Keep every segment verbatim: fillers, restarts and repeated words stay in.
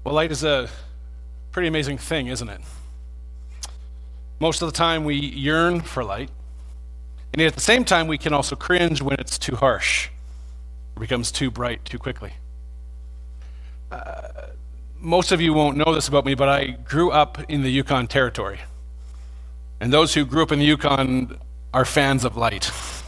Well, light is a pretty amazing thing, isn't it? Most of the time we yearn for light, and yet at the same time we can also cringe when it's too harsh or becomes too bright too quickly. Uh, most of you won't know this about me, but I grew up in the Yukon Territory. And those who grew up in the Yukon are fans of light.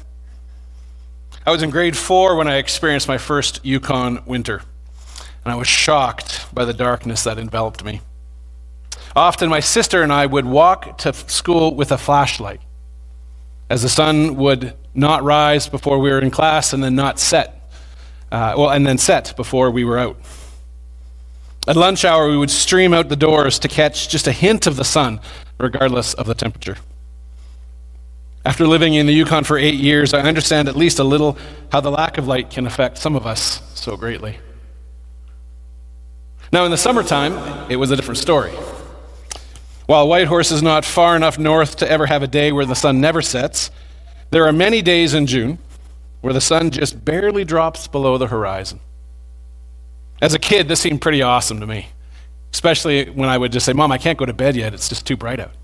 I was in grade four when I experienced my first Yukon winter, and I was shocked by the darkness that enveloped me. Often my sister and I would walk to school with a flashlight, as the sun would not rise before we were in class and then not set, uh, well, and then set before we were out. At lunch hour, we would stream out the doors to catch just a hint of the sun, regardless of the temperature. After living in the Yukon for eight years, I understand at least a little how the lack of light can affect some of us so greatly. Now, in the summertime, it was a different story. While Whitehorse is not far enough north to ever have a day where the sun never sets, there are many days in June where the sun just barely drops below the horizon. As a kid, this seemed pretty awesome to me, especially when I would just say, "Mom, I can't go to bed yet, it's just too bright out."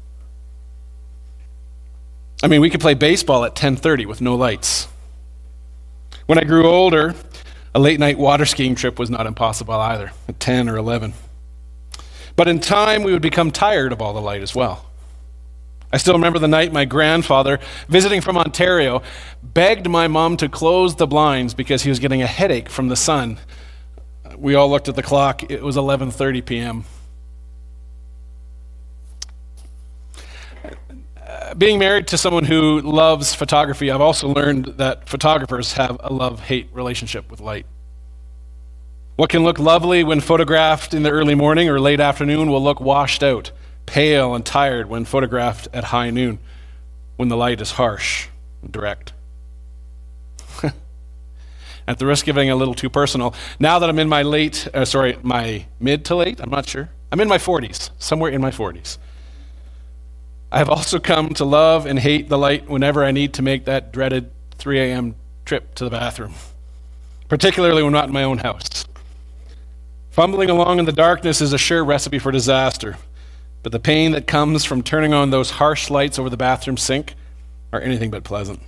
I mean, we could play baseball at ten thirty with no lights. When I grew older, a late night water skiing trip was not impossible either, at ten or eleven. But in time, we would become tired of all the light as well. I still remember the night my grandfather, visiting from Ontario, begged my mom to close the blinds because he was getting a headache from the sun. We all looked at the clock. It was eleven thirty p.m. Uh, being married to someone who loves photography, I've also learned that photographers have a love-hate relationship with light. What can look lovely when photographed in the early morning or late afternoon will look washed out, pale and tired when photographed at high noon, when the light is harsh and direct. At the risk of getting a little too personal, now that I'm in my late, uh, sorry, my mid to late, I'm not sure. I'm in my forties, somewhere in my forties. I have also come to love and hate the light whenever I need to make that dreaded three a.m. trip to the bathroom, particularly when I'm not in my own house. Fumbling along in the darkness is a sure recipe for disaster, but the pain that comes from turning on those harsh lights over the bathroom sink are anything but pleasant.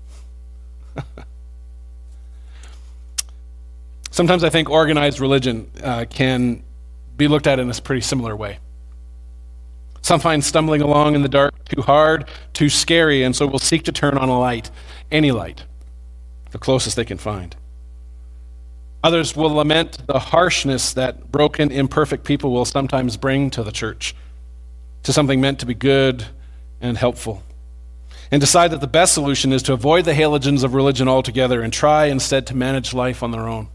Sometimes I think organized religion uh, can be looked at in a pretty similar way. Some find stumbling along in the dark too hard, too scary, and so will seek to turn on a light, any light, the closest they can find. Others will lament the harshness that broken, imperfect people will sometimes bring to the church, to something meant to be good and helpful, and decide that the best solution is to avoid the halogens of religion altogether and try instead to manage life on their own.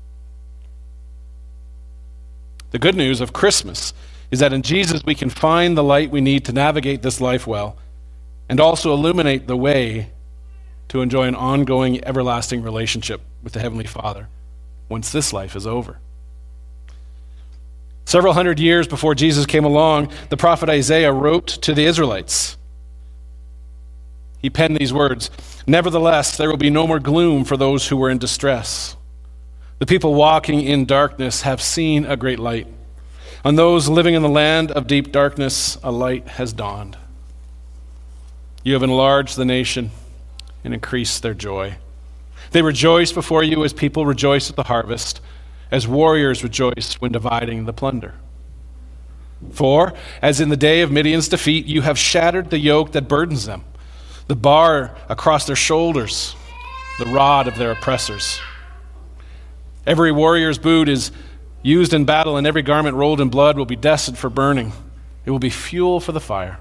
The good news of Christmas is that in Jesus we can find the light we need to navigate this life well and also illuminate the way to enjoy an ongoing, everlasting relationship with the Heavenly Father once this life is over. Several hundred years before Jesus came along, the prophet Isaiah wrote to the Israelites. He penned these words, "Nevertheless, there will be no more gloom for those who were in distress. The people walking in darkness have seen a great light. On those living in the land of deep darkness, a light has dawned. You have enlarged the nation and increased their joy. They rejoice before you as people rejoice at the harvest, as warriors rejoice when dividing the plunder. For, as in the day of Midian's defeat, you have shattered the yoke that burdens them, the bar across their shoulders, the rod of their oppressors. Every warrior's boot is used in battle, and every garment rolled in blood will be destined for burning. It will be fuel for the fire."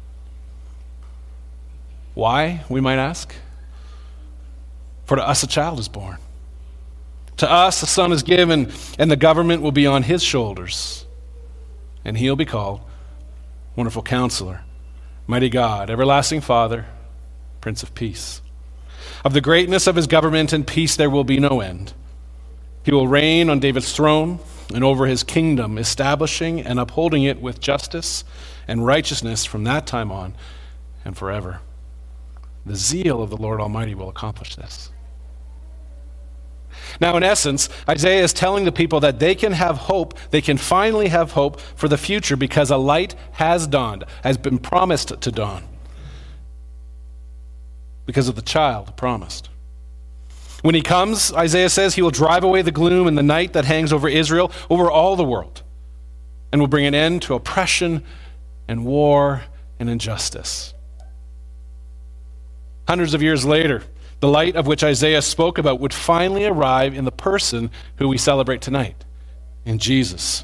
Why, we might ask? For to us a child is born. To us a son is given, and the government will be on his shoulders. And he'll be called Wonderful Counselor, Mighty God, Everlasting Father, Prince of Peace. Of the greatness of his government and peace there will be no end. He will reign on David's throne and over his kingdom, establishing and upholding it with justice and righteousness from that time on and forever. The zeal of the Lord Almighty will accomplish this. Now, in essence, Isaiah is telling the people that they can have hope, they can finally have hope for the future because a light has dawned, has been promised to dawn. Because of the child promised. When he comes, Isaiah says, he will drive away the gloom and the night that hangs over Israel, over all the world, and will bring an end to oppression and war and injustice. Hundreds of years later, the light of which Isaiah spoke about would finally arrive in the person who we celebrate tonight, in Jesus.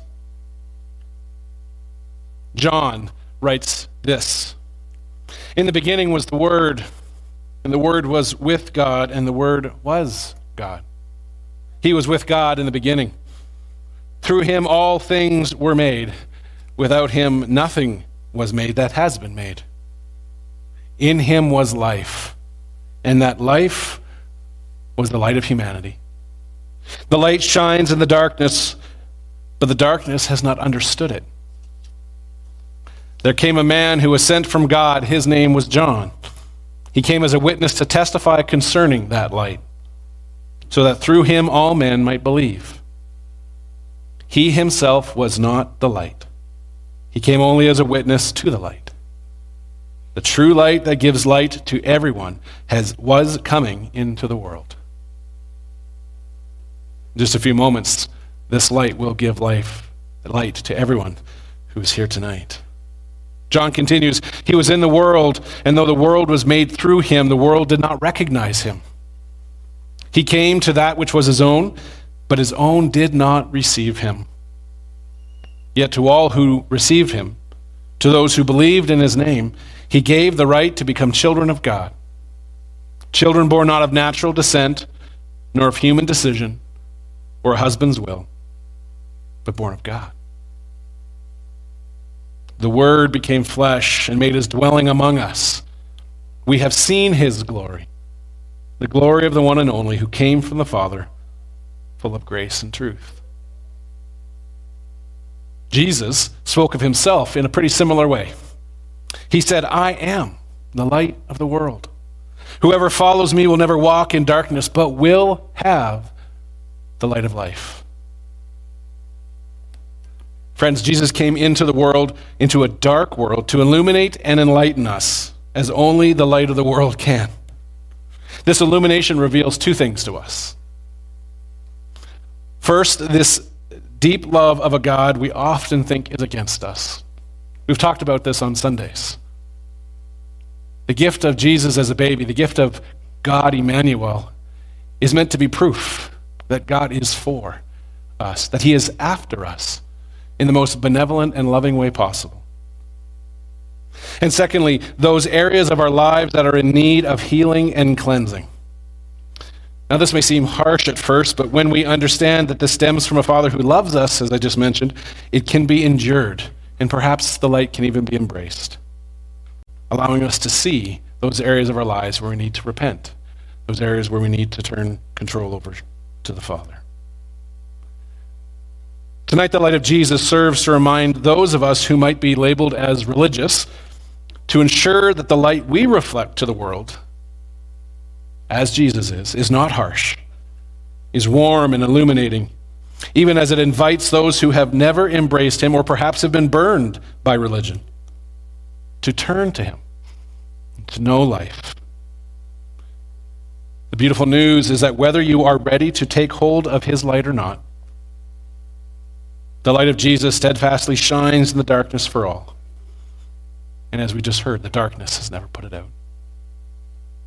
John writes this: "In the beginning was the Word, and the Word was with God, and the Word was God. He was with God in the beginning. Through him all things were made. Without him nothing was made that has been made. In him was life, and that life was the light of humanity. The light shines in the darkness, but the darkness has not understood it. There came a man who was sent from God. His name was John. He came as a witness to testify concerning that light, so that through him all men might believe. He himself was not the light. He came only as a witness to the light. The true light that gives light to everyone has was coming into the world." In just a few moments, this light will give life, light to everyone who is here tonight. John continues, "He was in the world, and though the world was made through him, the world did not recognize him. He came to that which was his own, but his own did not receive him. Yet to all who received him, to those who believed in his name, he gave the right to become children of God. Children born not of natural descent, nor of human decision, or a husband's will, but born of God. The Word became flesh and made his dwelling among us. We have seen his glory, the glory of the one and only who came from the Father, full of grace and truth." Jesus spoke of himself in a pretty similar way. He said, "I am the light of the world. Whoever follows me will never walk in darkness, but will have the light of life." Friends, Jesus came into the world, into a dark world, to illuminate and enlighten us as only the light of the world can. This illumination reveals two things to us. First, this deep love of a God we often think is against us. We've talked about this on Sundays. The gift of Jesus as a baby, the gift of God Emmanuel, is meant to be proof that God is for us, that he is after us in the most benevolent and loving way possible. And secondly, those areas of our lives that are in need of healing and cleansing. Now, this may seem harsh at first, but when we understand that this stems from a Father who loves us, as I just mentioned, it can be endured, and perhaps the light can even be embraced, allowing us to see those areas of our lives where we need to repent, those areas where we need to turn control over to the Father. Tonight, the light of Jesus serves to remind those of us who might be labeled as religious to ensure that the light we reflect to the world, as Jesus is, is not harsh, is warm and illuminating, even as it invites those who have never embraced him or perhaps have been burned by religion to turn to him, to know life. The beautiful news is that whether you are ready to take hold of his light or not, the light of Jesus steadfastly shines in the darkness for all. And as we just heard, the darkness has never put it out.